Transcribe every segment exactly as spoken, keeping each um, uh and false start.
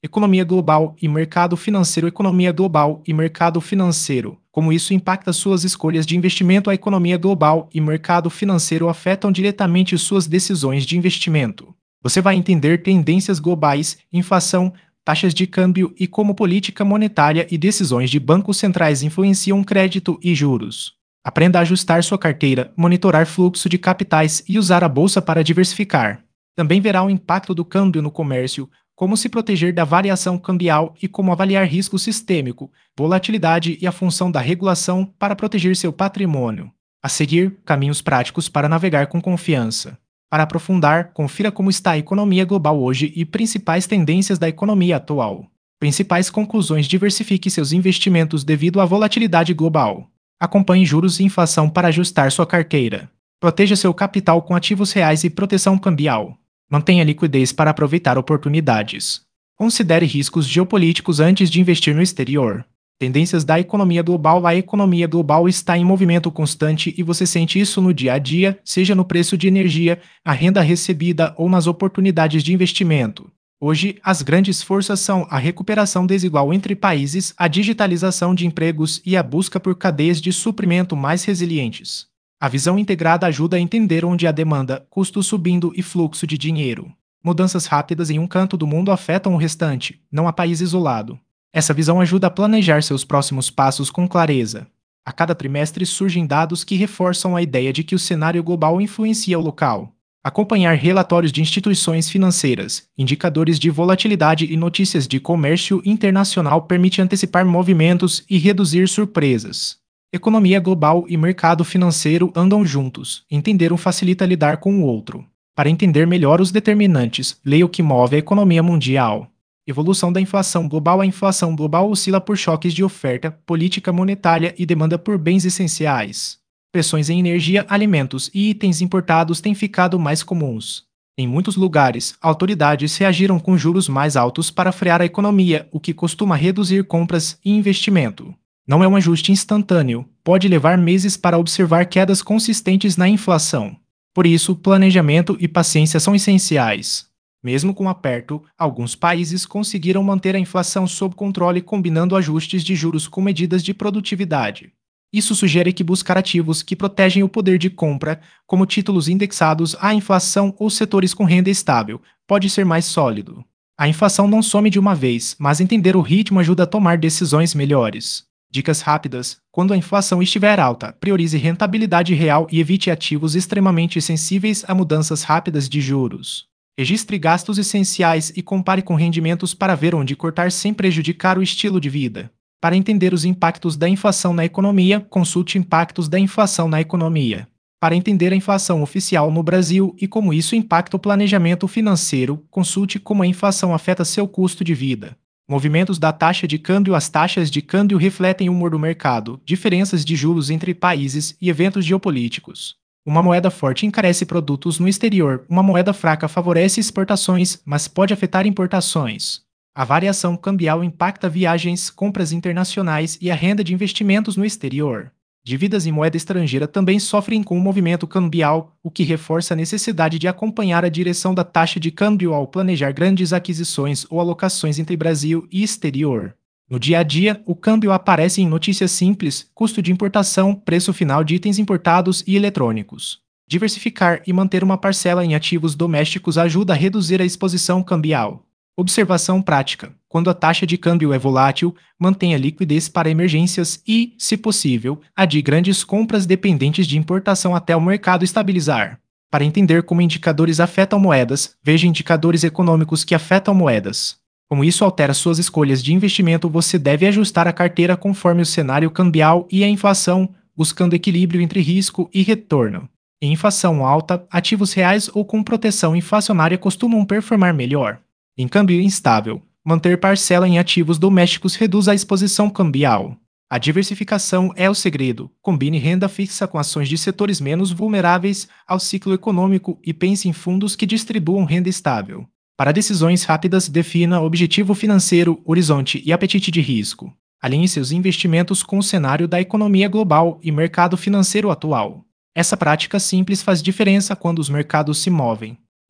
Economia global e mercado financeiro. Economia global e mercado financeiro. Como isso impacta suas escolhas de investimento? A economia global e mercado financeiro afetam diretamente suas decisões de investimento. Você vai entender tendências globais, inflação, taxas de câmbio e como política monetária e decisões de bancos centrais influenciam crédito e juros. Aprenda a ajustar sua carteira, monitorar fluxo de capitais e usar a bolsa para diversificar. Também verá o impacto do câmbio no comércio, como se proteger da variação cambial e como avaliar risco sistêmico, volatilidade e a função da regulação para proteger seu patrimônio. A seguir, caminhos práticos para navegar com confiança. Para aprofundar, confira como está a economia global hoje e principais tendências da economia atual. Principais conclusões: diversifique seus investimentos devido à volatilidade global. Acompanhe juros e inflação para ajustar sua carteira. Proteja seu capital com ativos reais e proteção cambial. Mantenha liquidez para aproveitar oportunidades. Considere riscos geopolíticos antes de investir no exterior. Tendências da economia global. A economia global está em movimento constante e você sente isso no dia a dia, seja no preço de energia, a renda recebida ou nas oportunidades de investimento. Hoje, as grandes forças são a recuperação desigual entre países, a digitalização de empregos e a busca por cadeias de suprimento mais resilientes. A visão integrada ajuda a entender onde há demanda, custo subindo e fluxo de dinheiro. Mudanças rápidas em um canto do mundo afetam o restante, não há país isolado. Essa visão ajuda a planejar seus próximos passos com clareza. A cada trimestre surgem dados que reforçam a ideia de que o cenário global influencia o local. Acompanhar relatórios de instituições financeiras, indicadores de volatilidade e notícias de comércio internacional permite antecipar movimentos e reduzir surpresas. Economia global e mercado financeiro andam juntos. Entender um facilita lidar com o outro. Para entender melhor os determinantes, leia o que move a economia mundial. Evolução da inflação global. A inflação global oscila por choques de oferta, política monetária e demanda por bens essenciais. Pressões em energia, alimentos e itens importados têm ficado mais comuns. Em muitos lugares, autoridades reagiram com juros mais altos para frear a economia, o que costuma reduzir compras e investimento. Não é um ajuste instantâneo, pode levar meses para observar quedas consistentes na inflação. Por isso, planejamento e paciência são essenciais. Mesmo com aperto, alguns países conseguiram manter a inflação sob controle combinando ajustes de juros com medidas de produtividade. Isso sugere que buscar ativos que protegem o poder de compra, como títulos indexados à inflação ou setores com renda estável, pode ser mais sólido. A inflação não some de uma vez, mas entender o ritmo ajuda a tomar decisões melhores. Dicas rápidas: quando a inflação estiver alta, priorize rentabilidade real e evite ativos extremamente sensíveis a mudanças rápidas de juros. Registre gastos essenciais e compare com rendimentos para ver onde cortar sem prejudicar o estilo de vida. Para entender os impactos da inflação na economia, consulte impactos da inflação na economia. Para entender a inflação oficial no Brasil e como isso impacta o planejamento financeiro, consulte como a inflação afeta seu custo de vida. Movimentos da taxa de câmbio. As taxas de câmbio refletem o humor do mercado, diferenças de juros entre países e eventos geopolíticos. Uma moeda forte encarece produtos no exterior, uma moeda fraca favorece exportações, mas pode afetar importações. A variação cambial impacta viagens, compras internacionais e a renda de investimentos no exterior. Dívidas em moeda estrangeira também sofrem com o movimento cambial, o que reforça a necessidade de acompanhar a direção da taxa de câmbio ao planejar grandes aquisições ou alocações entre Brasil e exterior. No dia a dia, o câmbio aparece em notícias simples, custo de importação, preço final de itens importados e eletrônicos. Diversificar e manter uma parcela em ativos domésticos ajuda a reduzir a exposição cambial. Observação prática: quando a taxa de câmbio é volátil, mantenha liquidez para emergências e, se possível, adie grandes compras dependentes de importação até o mercado estabilizar. Para entender como indicadores afetam moedas, veja indicadores econômicos que afetam moedas. Como isso altera suas escolhas de investimento, você deve ajustar a carteira conforme o cenário cambial e a inflação, buscando equilíbrio entre risco e retorno. Em inflação alta, ativos reais ou com proteção inflacionária costumam performar melhor. Em câmbio instável, manter parcela em ativos domésticos reduz a exposição cambial. A diversificação é o segredo. Combine renda fixa com ações de setores menos vulneráveis ao ciclo econômico e pense em fundos que distribuam renda estável. Para decisões rápidas, defina objetivo financeiro, horizonte e apetite de risco. Alinhe seus investimentos com o cenário da economia global e mercado financeiro atual. Essa prática simples faz diferença quando os mercados se movem.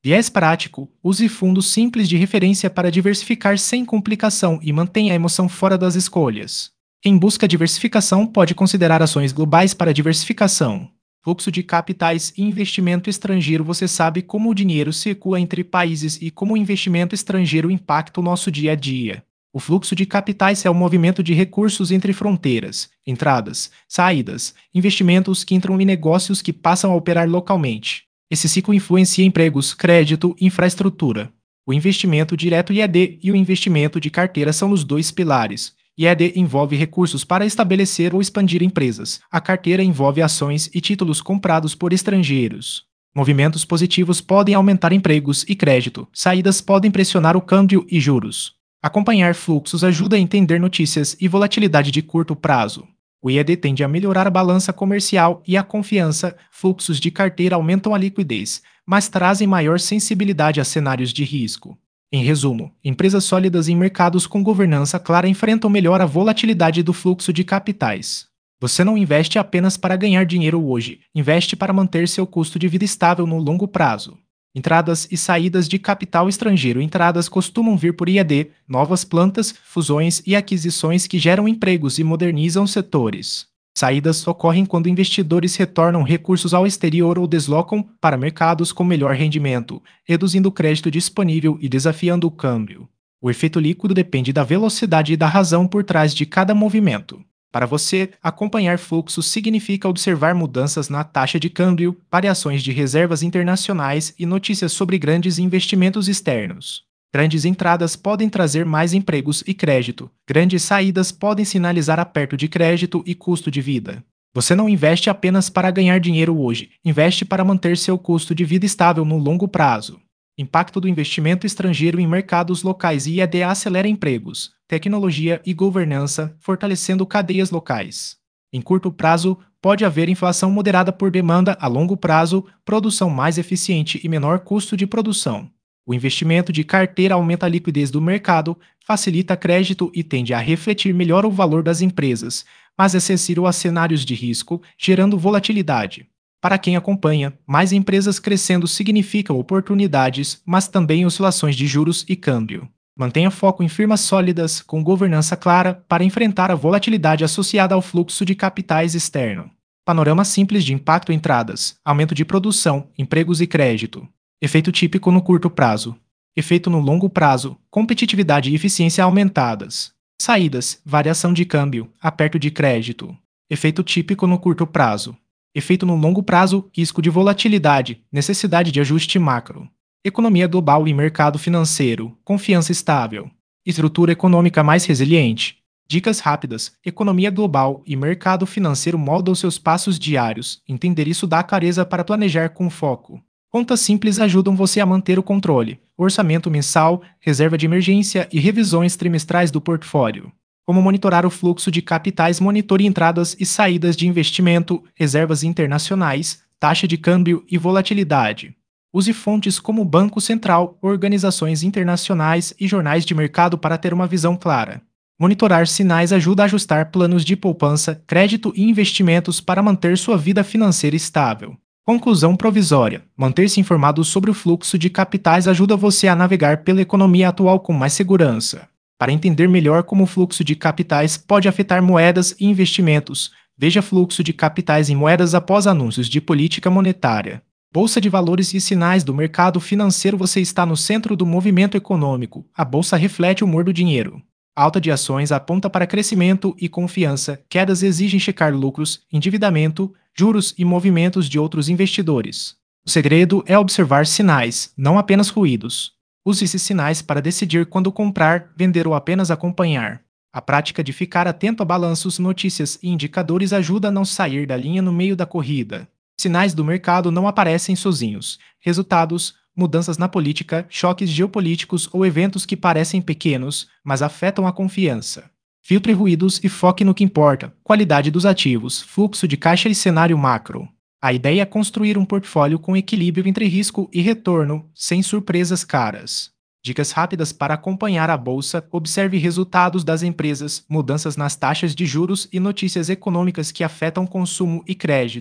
Viés prático: use fundos simples de referência para diversificar sem complicação e mantenha a emoção fora das escolhas. Quem busca diversificação pode considerar ações globais para diversificação. Fluxo de capitais e investimento estrangeiro: você sabe como o dinheiro circula entre países e como o investimento estrangeiro impacta o nosso dia a dia. O fluxo de capitais é o movimento de recursos entre fronteiras, entradas, saídas, investimentos que entram em negócios que passam a operar localmente. Esse ciclo influencia empregos, crédito e infraestrutura. O investimento direto I E D e o investimento de carteira são os dois pilares. I E D envolve recursos para estabelecer ou expandir empresas. A carteira envolve ações e títulos comprados por estrangeiros. Movimentos positivos podem aumentar empregos e crédito. Saídas podem pressionar o câmbio e juros. Acompanhar fluxos ajuda a entender notícias e volatilidade de curto prazo. O I E D tende a melhorar a balança comercial e a confiança. Fluxos de carteira aumentam a liquidez, mas trazem maior sensibilidade a cenários de risco. Em resumo, empresas sólidas em mercados com governança clara enfrentam melhor a volatilidade do fluxo de capitais. Você não investe apenas para ganhar dinheiro hoje, investe para manter seu custo de vida estável no longo prazo. Entradas e saídas de capital estrangeiro: entradas costumam vir por I E D, novas plantas, fusões e aquisições que geram empregos e modernizam setores. Saídas ocorrem quando investidores retornam recursos ao exterior ou deslocam para mercados com melhor rendimento, reduzindo o crédito disponível e desafiando o câmbio. O efeito líquido depende da velocidade e da razão por trás de cada movimento. Para você, acompanhar fluxos significa observar mudanças na taxa de câmbio, variações de reservas internacionais e notícias sobre grandes investimentos externos. Grandes entradas podem trazer mais empregos e crédito. Grandes saídas podem sinalizar aperto de crédito e custo de vida. Você não investe apenas para ganhar dinheiro hoje, investe para manter seu custo de vida estável no longo prazo. Impacto do investimento estrangeiro em mercados locais: I E D acelera empregos, tecnologia e governança, fortalecendo cadeias locais. Em curto prazo, pode haver inflação moderada por demanda; a longo prazo, produção mais eficiente e menor custo de produção. O investimento de carteira aumenta a liquidez do mercado, facilita crédito e tende a refletir melhor o valor das empresas, mas é sensível a cenários de risco, gerando volatilidade. Para quem acompanha, mais empresas crescendo significam oportunidades, mas também oscilações de juros e câmbio. Mantenha foco em firmas sólidas, com governança clara, para enfrentar a volatilidade associada ao fluxo de capitais externo. Panorama simples de impacto: entradas, aumento de produção, empregos e crédito. Efeito típico no curto prazo. Efeito no longo prazo: competitividade e eficiência aumentadas. Saídas: variação de câmbio, aperto de crédito. Efeito típico no curto prazo. Efeito no longo prazo: risco de volatilidade, necessidade de ajuste macro. Economia global e mercado financeiro: confiança estável. Estrutura econômica mais resiliente. Dicas rápidas: economia global e mercado financeiro moldam seus passos diários. Entender isso dá clareza para planejar com foco. Contas simples ajudam você a manter o controle. Orçamento mensal, reserva de emergência e revisões trimestrais do portfólio. Como monitorar o fluxo de capitais: monitore entradas e saídas de investimento, reservas internacionais, taxa de câmbio e volatilidade. Use fontes como o Banco Central, organizações internacionais e jornais de mercado para ter uma visão clara. Monitorar sinais ajuda a ajustar planos de poupança, crédito e investimentos para manter sua vida financeira estável. Conclusão provisória: manter-se informado sobre o fluxo de capitais ajuda você a navegar pela economia atual com mais segurança. Para entender melhor como o fluxo de capitais pode afetar moedas e investimentos, veja fluxo de capitais em moedas após anúncios de política monetária. Bolsa de Valores e sinais do mercado financeiro: você está no centro do movimento econômico. A bolsa reflete o humor do dinheiro. Alta de ações aponta para crescimento e confiança, quedas exigem checar lucros, endividamento, juros e movimentos de outros investidores. O segredo é observar sinais, não apenas ruídos. Use esses sinais para decidir quando comprar, vender ou apenas acompanhar. A prática de ficar atento a balanços, notícias e indicadores ajuda a não sair da linha no meio da corrida. Sinais do mercado não aparecem sozinhos. Resultados, mudanças na política, choques geopolíticos ou eventos que parecem pequenos, mas afetam a confiança. Filtre ruídos e foque no que importa: qualidade dos ativos, fluxo de caixa e cenário macro. A ideia é construir um portfólio com equilíbrio entre risco e retorno, sem surpresas caras. Dicas rápidas para acompanhar a bolsa: observe resultados das empresas, mudanças nas taxas de juros e notícias econômicas que afetam consumo e crédito.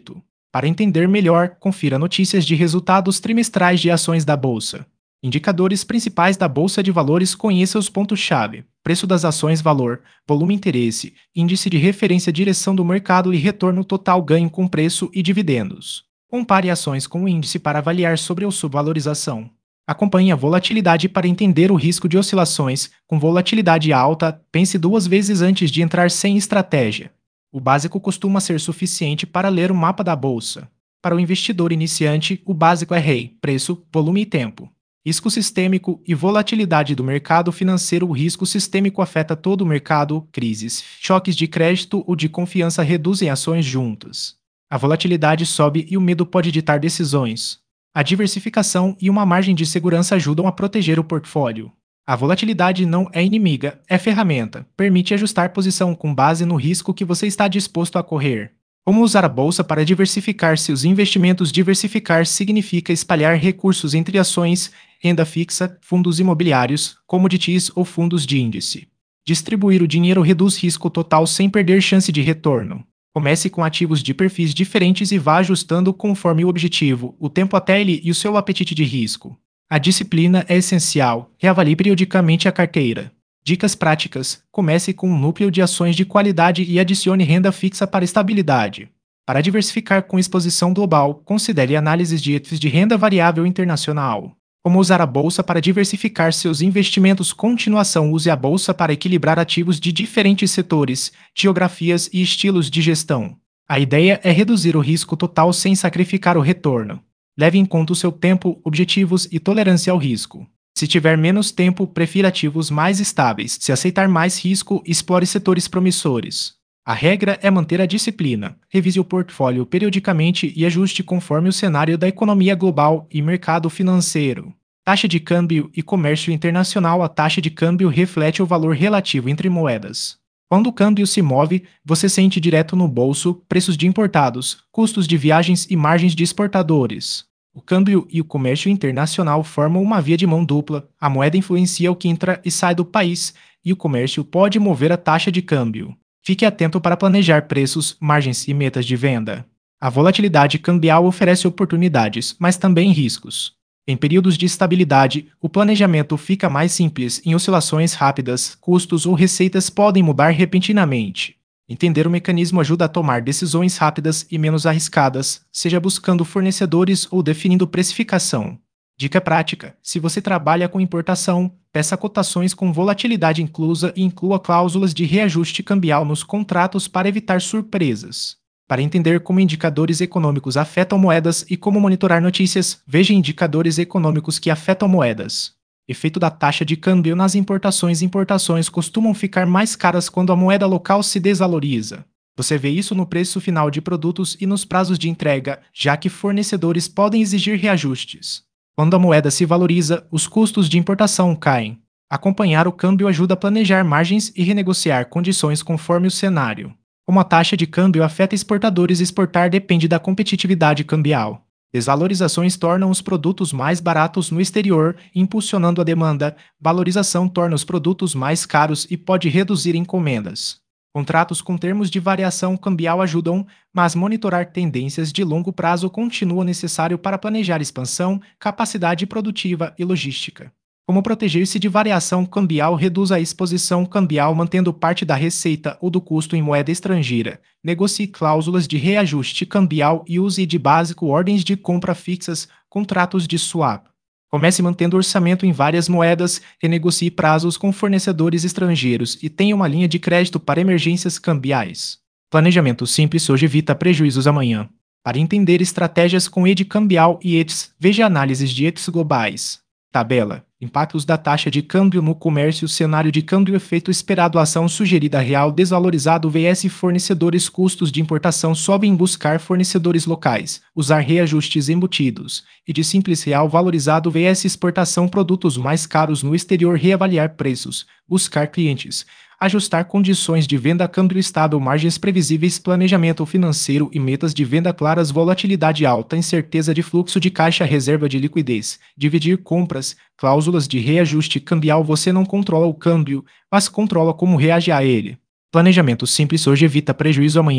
Para entender melhor, confira notícias de resultados trimestrais de ações da Bolsa. Indicadores principais da Bolsa de Valores. Conheça os pontos-chave: preço das ações, valor, volume, interesse, índice de referência, direção do mercado e retorno total, ganho com preço e dividendos. Compare ações com o índice para avaliar sobre ou subvalorização. Acompanhe a volatilidade para entender o risco de oscilações. Com volatilidade alta, pense duas vezes antes de entrar sem estratégia. O básico costuma ser suficiente para ler o mapa da bolsa. Para o investidor iniciante, o básico é rei, preço, volume e tempo. Risco sistêmico e volatilidade do mercado financeiro. O risco sistêmico afeta todo o mercado. Crises, choques de crédito ou de confiança reduzem ações juntas. A volatilidade sobe e o medo pode ditar decisões. A diversificação e uma margem de segurança ajudam a proteger o portfólio. A volatilidade não é inimiga, é ferramenta. Permite ajustar posição com base no risco que você está disposto a correr. Como usar a bolsa para diversificar seus investimentos? Diversificar significa espalhar recursos entre ações, renda fixa, fundos imobiliários, commodities ou fundos de índice. Distribuir o dinheiro reduz risco total sem perder chance de retorno. Comece com ativos de perfis diferentes e vá ajustando conforme o objetivo, o tempo até ele e o seu apetite de risco. A disciplina é essencial. Reavalie periodicamente a carteira. Dicas práticas: comece com um núcleo de ações de qualidade e adicione renda fixa para estabilidade. Para diversificar com exposição global, considere análises de E T Fs de renda variável internacional. Como usar a bolsa para diversificar seus investimentos? Continuação: use a bolsa para equilibrar ativos de diferentes setores, geografias e estilos de gestão. A ideia é reduzir o risco total sem sacrificar o retorno. Leve em conta o seu tempo, objetivos e tolerância ao risco. Se tiver menos tempo, prefira ativos mais estáveis. Se aceitar mais risco, explore setores promissores. A regra é manter a disciplina. Revise o portfólio periodicamente e ajuste conforme o cenário da economia global e mercado financeiro. Taxa de câmbio e comércio internacional. A taxa de câmbio reflete o valor relativo entre moedas. Quando o câmbio se move, você sente direto no bolso preços de importados, custos de viagens e margens de exportadores. O câmbio e o comércio internacional formam uma via de mão dupla. A moeda influencia o que entra e sai do país, e o comércio pode mover a taxa de câmbio. Fique atento para planejar preços, margens e metas de venda. A volatilidade cambial oferece oportunidades, mas também riscos. Em períodos de estabilidade, o planejamento fica mais simples. Em oscilações rápidas, custos ou receitas podem mudar repentinamente. Entender o mecanismo ajuda a tomar decisões rápidas e menos arriscadas, seja buscando fornecedores ou definindo precificação. Dica prática: se você trabalha com importação, peça cotações com volatilidade inclusa e inclua cláusulas de reajuste cambial nos contratos para evitar surpresas. Para entender como indicadores econômicos afetam moedas e como monitorar notícias, veja indicadores econômicos que afetam moedas. Efeito da taxa de câmbio nas importações. Importações costumam ficar mais caras quando a moeda local se desvaloriza. Você vê isso no preço final de produtos e nos prazos de entrega, já que fornecedores podem exigir reajustes. Quando a moeda se valoriza, os custos de importação caem. Acompanhar o câmbio ajuda a planejar margens e renegociar condições conforme o cenário. Como a taxa de câmbio afeta exportadores, exportar depende da competitividade cambial. Desvalorizações tornam os produtos mais baratos no exterior, impulsionando a demanda. Valorização torna os produtos mais caros e pode reduzir encomendas. Contratos com termos de variação cambial ajudam, mas monitorar tendências de longo prazo continua necessário para planejar expansão, capacidade produtiva e logística. Como proteger-se de variação cambial? Reduz a exposição cambial mantendo parte da receita ou do custo em moeda estrangeira. Negocie cláusulas de reajuste cambial e use de básico ordens de compra fixas, contratos de swap. Comece mantendo orçamento em várias moedas, renegocie prazos com fornecedores estrangeiros e tenha uma linha de crédito para emergências cambiais. Planejamento simples hoje evita prejuízos amanhã. Para entender estratégias com E D cambial e E T S, veja análises de E T S globais. Tabela: impactos da taxa de câmbio no comércio, cenário de câmbio, efeito esperado, ação sugerida, real desvalorizado versus fornecedores, custos de importação sobem, buscar fornecedores locais, usar reajustes embutidos, e de simples, real valorizado versus exportação, produtos mais caros no exterior, reavaliar preços, buscar clientes, ajustar condições de venda, câmbio estável, margens previsíveis, planejamento financeiro e metas de venda claras, volatilidade alta, incerteza de fluxo de caixa, reserva de liquidez, dividir compras, cláusulas de reajuste cambial. Você não controla o câmbio, mas controla como reage a ele. Planejamento simples hoje evita prejuízo amanhã.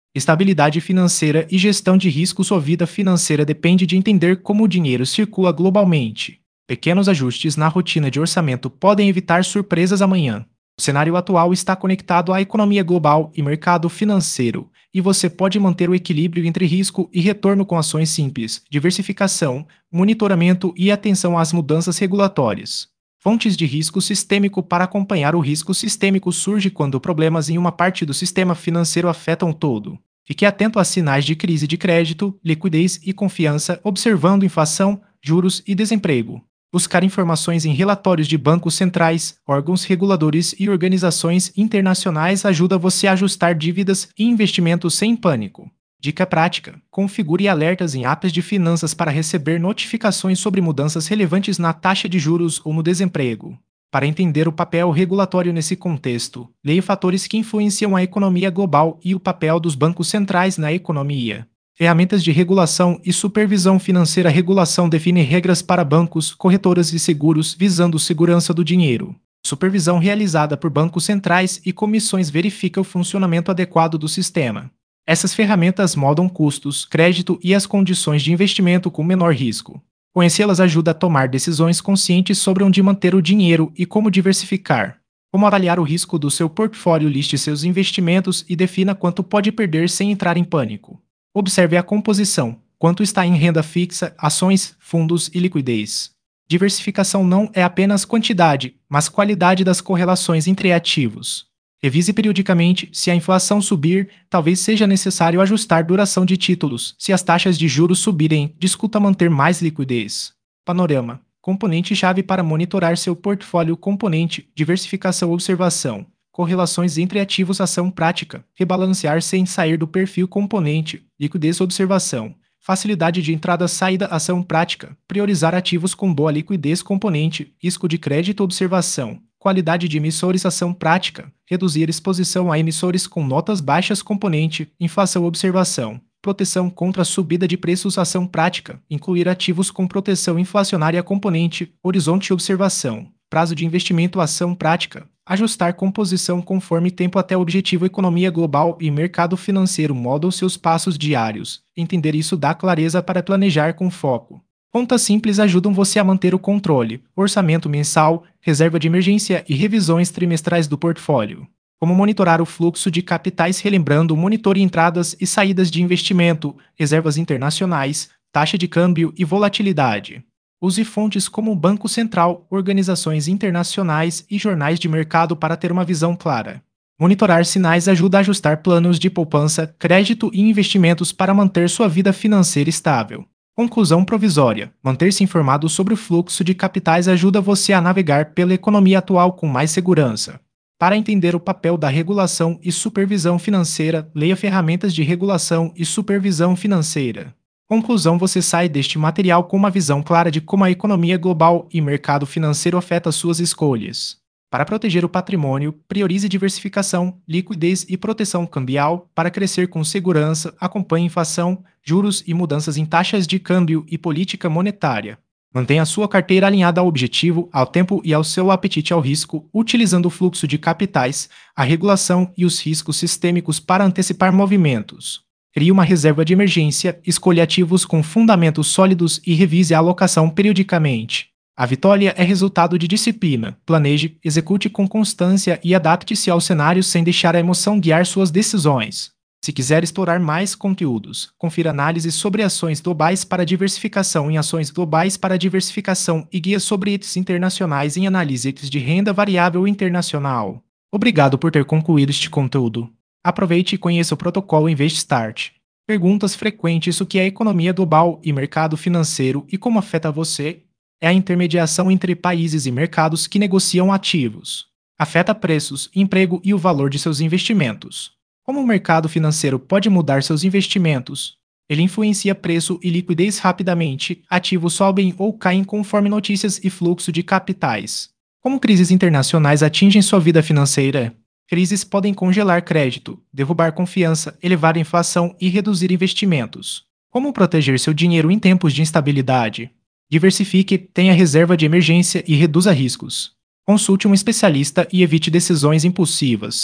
Estabilidade financeira e gestão de risco. Sua vida financeira depende de entender como o dinheiro circula globalmente. Pequenos ajustes na rotina de orçamento podem evitar surpresas amanhã. O cenário atual está conectado à economia global e mercado financeiro, e você pode manter o equilíbrio entre risco e retorno com ações simples, diversificação, monitoramento e atenção às mudanças regulatórias. Fontes de risco sistêmico. Para acompanhar o risco sistêmico surge quando problemas em uma parte do sistema financeiro afetam o todo. Fique atento a sinais de crise de crédito, liquidez e confiança, observando inflação, juros e desemprego. Buscar informações em relatórios de bancos centrais, órgãos reguladores e organizações internacionais ajuda você a ajustar dívidas e investimentos sem pânico. Dica prática: configure alertas em apps de finanças para receber notificações sobre mudanças relevantes na taxa de juros ou no desemprego. Para entender o papel regulatório nesse contexto, leia fatores que influenciam a economia global e o papel dos bancos centrais na economia. Ferramentas de regulação e supervisão financeira. A regulação define regras para bancos, corretoras e seguros visando segurança do dinheiro. Supervisão realizada por bancos centrais e comissões verifica o funcionamento adequado do sistema. Essas ferramentas moldam custos, crédito e as condições de investimento com menor risco. Conhecê-las ajuda a tomar decisões conscientes sobre onde manter o dinheiro e como diversificar. Como avaliar o risco do seu portfólio? Liste seus investimentos e defina quanto pode perder sem entrar em pânico. Observe a composição: quanto está em renda fixa, ações, fundos e liquidez. Diversificação não é apenas quantidade, mas qualidade das correlações entre ativos. Revise periodicamente. Se a inflação subir, talvez seja necessário ajustar duração de títulos. Se as taxas de juros subirem, discuta manter mais liquidez. Panorama: componente-chave para monitorar seu portfólio. Componente: diversificação, observação. Correlações entre ativos, ação prática. Rebalancear sem sair do perfil. Componente: liquidez, observação. Facilidade de entrada-saída, ação prática. Priorizar ativos com boa liquidez. Componente: risco de crédito, observação. Qualidade de emissores, ação prática. Reduzir exposição a emissores com notas baixas. Componente: inflação, observação. Proteção contra a subida de preços, ação prática. Incluir ativos com proteção inflacionária. Componente: horizonte, observação. Prazo de investimento, ação prática. Ajustar composição conforme tempo até o objetivo. Economia global e mercado financeiro moldam seus passos diários. Entender isso dá clareza para planejar com foco. Contas simples ajudam você a manter o controle. Orçamento mensal, reserva de emergência e revisões trimestrais do portfólio. Como monitorar o fluxo de capitais? Relembrando, monitore entradas e saídas de investimento, reservas internacionais, taxa de câmbio e volatilidade. Use fontes como o Banco Central, organizações internacionais e jornais de mercado para ter uma visão clara. Monitorar sinais ajuda a ajustar planos de poupança, crédito e investimentos para manter sua vida financeira estável. Conclusão provisória: manter-se informado sobre o fluxo de capitais ajuda você a navegar pela economia atual com mais segurança. Para entender o papel da regulação e supervisão financeira, leia ferramentas de regulação e supervisão financeira. Conclusão: você sai deste material com uma visão clara de como a economia global e mercado financeiro afetam suas escolhas. Para proteger o patrimônio, priorize diversificação, liquidez e proteção cambial. Para crescer com segurança, acompanhe inflação, juros e mudanças em taxas de câmbio e política monetária. Mantenha sua carteira alinhada ao objetivo, ao tempo e ao seu apetite ao risco, utilizando o fluxo de capitais, a regulação e os riscos sistêmicos para antecipar movimentos. Crie uma reserva de emergência, escolha ativos com fundamentos sólidos e revise a alocação periodicamente. A vitória é resultado de disciplina. Planeje, execute com constância e adapte-se aos cenários sem deixar a emoção guiar suas decisões. Se quiser explorar mais conteúdos, confira análises sobre ações globais para diversificação em ações globais para diversificação e guias sobre E T Fs internacionais em análise E T Fs de renda variável internacional. Obrigado por ter concluído este conteúdo. Aproveite e conheça o protocolo InvestStart. Perguntas frequentes: o que é economia global e mercado financeiro e como afeta você? É a intermediação entre países e mercados que negociam ativos. Afeta preços, emprego e o valor de seus investimentos. Como o mercado financeiro pode mudar seus investimentos? Ele influencia preço e liquidez rapidamente, ativos sobem ou caem conforme notícias e fluxo de capitais. Como crises internacionais atingem sua vida financeira? Crises podem congelar crédito, derrubar confiança, elevar a inflação e reduzir investimentos. Como proteger seu dinheiro em tempos de instabilidade? Diversifique, tenha reserva de emergência e reduza riscos. Consulte um especialista e evite decisões impulsivas.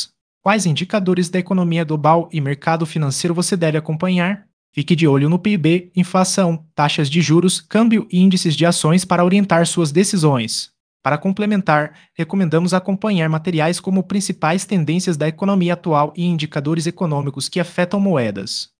Quais indicadores da economia global e mercado financeiro você deve acompanhar? Fique de olho no P I B, inflação, taxas de juros, câmbio e índices de ações para orientar suas decisões. Para complementar, recomendamos acompanhar materiais como principais tendências da economia atual e indicadores econômicos que afetam moedas.